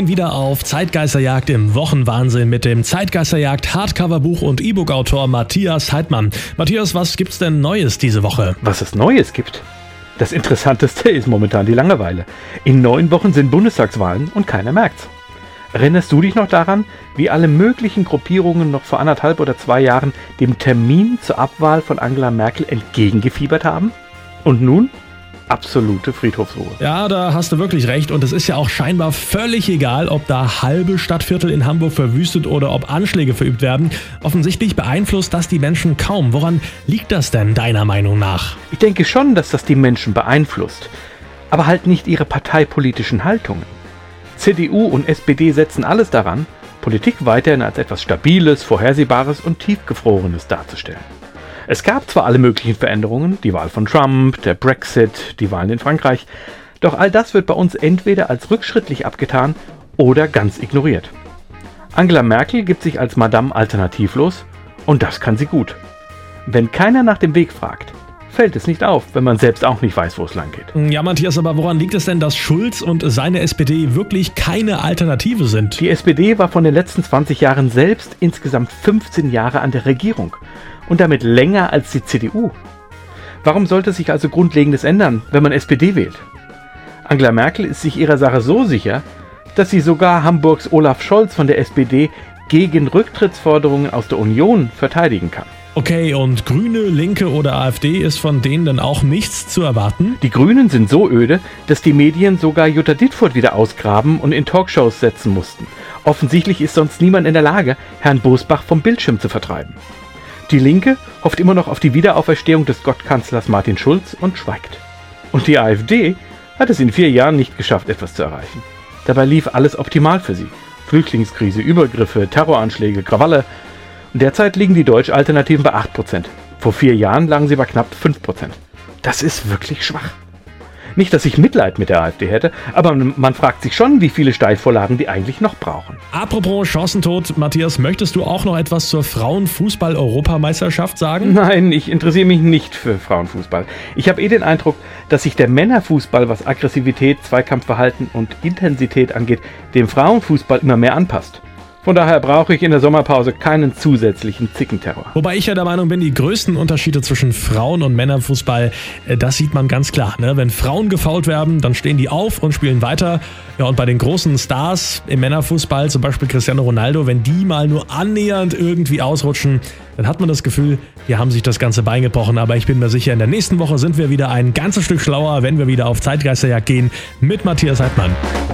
gehen wieder auf Zeitgeisterjagd im Wochenwahnsinn mit dem Zeitgeisterjagd Hardcover-Buch- und E-Book-Autor Matthias Heidmann. Matthias, was gibt's denn Neues diese Woche? Was es Neues gibt? Das Interessanteste ist momentan die Langeweile. In 9 Wochen sind Bundestagswahlen und keiner merkt's. Erinnerst du dich noch daran, wie alle möglichen Gruppierungen noch vor 1,5 oder 2 Jahren dem Termin zur Abwahl von Angela Merkel entgegengefiebert haben? Und nun? Absolute Friedhofsruhe. Ja, da hast du wirklich recht. Und es ist ja auch scheinbar völlig egal, ob da halbe Stadtviertel in Hamburg verwüstet oder ob Anschläge verübt werden. Offensichtlich beeinflusst das die Menschen kaum. Woran liegt das denn deiner Meinung nach? Ich denke schon, dass das die Menschen beeinflusst. Aber halt nicht ihre parteipolitischen Haltungen. CDU und SPD setzen alles daran, Politik weiterhin als etwas Stabiles, Vorhersehbares und Tiefgefrorenes darzustellen. Es gab zwar alle möglichen Veränderungen, die Wahl von Trump, der Brexit, die Wahlen in Frankreich, doch all das wird bei uns entweder als rückschrittlich abgetan oder ganz ignoriert. Angela Merkel gibt sich als Madame alternativlos und das kann sie gut. Wenn keiner nach dem Weg fragt, fällt es nicht auf, wenn man selbst auch nicht weiß, wo es lang geht. Ja, Matthias, aber woran liegt es denn, dass Schulz und seine SPD wirklich keine Alternative sind? Die SPD war von den letzten 20 Jahren selbst insgesamt 15 Jahre an der Regierung und damit länger als die CDU. Warum sollte sich also Grundlegendes ändern, wenn man SPD wählt? Angela Merkel ist sich ihrer Sache so sicher, dass sie sogar Hamburgs Olaf Scholz von der SPD gegen Rücktrittsforderungen aus der Union verteidigen kann. Okay, und Grüne, Linke oder AfD ist von denen dann auch nichts zu erwarten? Die Grünen sind so öde, dass die Medien sogar Jutta Dittfurt wieder ausgraben und in Talkshows setzen mussten. Offensichtlich ist sonst niemand in der Lage, Herrn Bosbach vom Bildschirm zu vertreiben. Die Linke hofft immer noch auf die Wiederauferstehung des Gottkanzlers Martin Schulz und schweigt. Und die AfD hat es in 4 Jahren nicht geschafft, etwas zu erreichen. Dabei lief alles optimal für sie. Flüchtlingskrise, Übergriffe, Terroranschläge, Krawalle. Und derzeit liegen die Deutsch-Alternativen bei 8%. Vor 4 Jahren lagen sie bei knapp 5%. Das ist wirklich schwach. Nicht, dass ich Mitleid mit der AfD hätte, aber man fragt sich schon, wie viele Steilvorlagen die eigentlich noch brauchen. Apropos Chancentod, Matthias, möchtest du auch noch etwas zur Frauenfußball-Europameisterschaft sagen? Nein, ich interessiere mich nicht für Frauenfußball. Ich habe den Eindruck, dass sich der Männerfußball, was Aggressivität, Zweikampfverhalten und Intensität angeht, dem Frauenfußball immer mehr anpasst. Von daher brauche ich in der Sommerpause keinen zusätzlichen Zickenterror. Wobei ich ja der Meinung bin, die größten Unterschiede zwischen Frauen- und Männerfußball, das sieht man ganz klar. Ne? Wenn Frauen gefoult werden, dann stehen die auf und spielen weiter. Ja, und bei den großen Stars im Männerfußball, zum Beispiel Cristiano Ronaldo, wenn die mal nur annähernd irgendwie ausrutschen, dann hat man das Gefühl, die haben sich das ganze Bein gebrochen. Aber ich bin mir sicher, in der nächsten Woche sind wir wieder ein ganzes Stück schlauer, wenn wir wieder auf Zeitgeisterjagd gehen mit Matthias Heidmann.